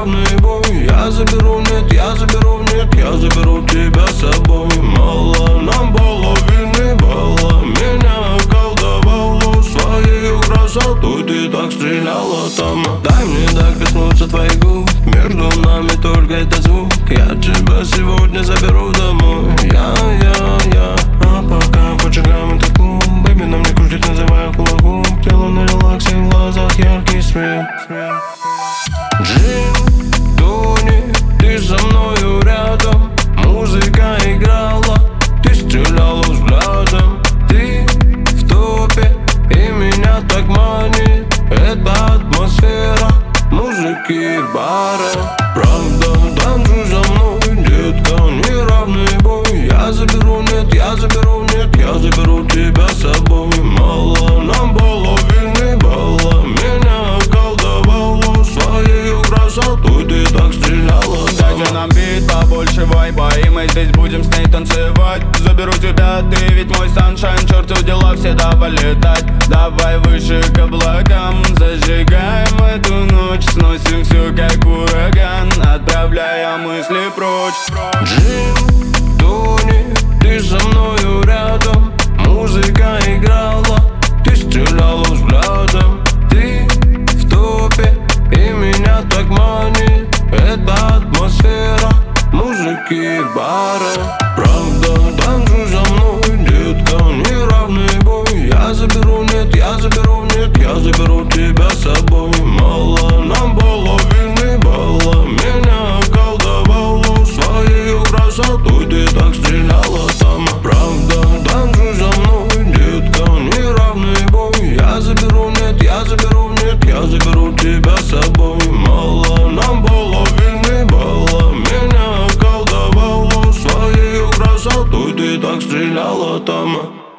неравный бой. Я заберу, нет, я заберу, нет, я заберу тебя с собой. Мало нам половины балла, меня околдовало своей красотой. Ты так стреляла там. Дай мне докоснуться твоих губ, между нами только этот звук. Я тебя сегодня заберу домой. Я. А пока поджигаем этот клуб, бэйби, на мне крутит, называя кулаком. Тело на релаксе, в глазах яркий свет. Джин, Тони, ты со мною рядом. Музыка играла, ты стреляла взглядом. Ты в топе, и меня так манит эта атмосфера музыки и бара. Правда, танцуй за мной, детка, неравный бой. Я заберу, нет, я заберу, нет, я заберу тебя с собой. Мало нам половины балла, меня околдовало своей красотой. Ты так стреляла. Дайте нам бит, побольше вайба, и мы здесь будем с ней танцевать. Заберу тебя, ты ведь мой саншайн, черту дела, все давай летать. Давай выше к облакам, зажигаем эту ночь, сносим все как ураган, отправляя мысли прочь. Джин, Тони, ты со мною рядом. Музыка играла, ты стреляла взглядом. Ты в топе, и меня так манит эта атмосфера музыки и бара. Правда, танцуй за мной, детка, неравный бой. Я заберу, нет, я заберу, нет, я заберу тебя с собой. Мало нам половины балла, меня околдовало своей красотой. Ты так стреляла там. Правда, танцуй за мной, детка, неравный бой. Я заберу, нет, я заберу, нет, я заберу тебя с собой. Мало нам половины балла, меня околдовало своей красотой. Ты так стреляла там.